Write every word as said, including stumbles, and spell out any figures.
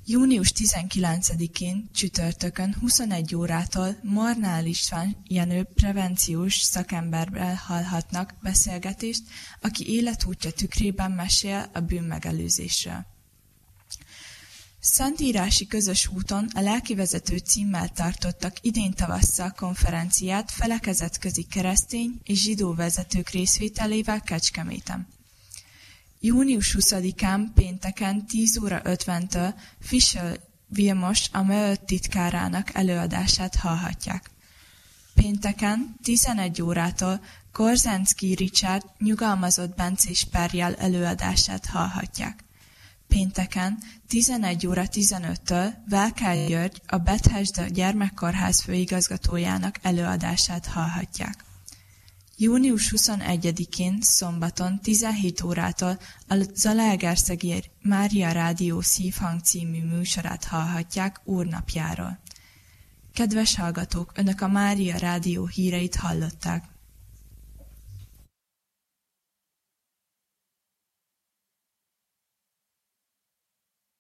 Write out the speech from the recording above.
június tizenkilencedikén csütörtökön huszonegy órától Mornál István Jenő prevenciós szakemberrel hallhatnak beszélgetést, aki életútja tükrében mesél a bűnmegelőzésről. Szentírási Közös úton a Lelkivezető címmel tartottak idén tavasszal konferenciát felekezetközi keresztény és zsidó vezetők részvételével Kecskeméten. június huszadikán pénteken tíz óra ötventől Fischer Vilmos a MÖ titkárának előadását hallhatják. Pénteken tizenegy órától Korzánszky Richard nyugalmazott bencés párjál előadását hallhatják. Pénteken tizenegy óra tizenöttől Velkel György, a Bethesda gyermekkórház főigazgatójának előadását hallhatják. június huszonegyedikén szombaton tizenhét órától a Zalaegerszegi Mária Rádió Szívhang című műsorát hallhatják úrnapjáról. Kedves hallgatók, önök a Mária Rádió híreit hallották.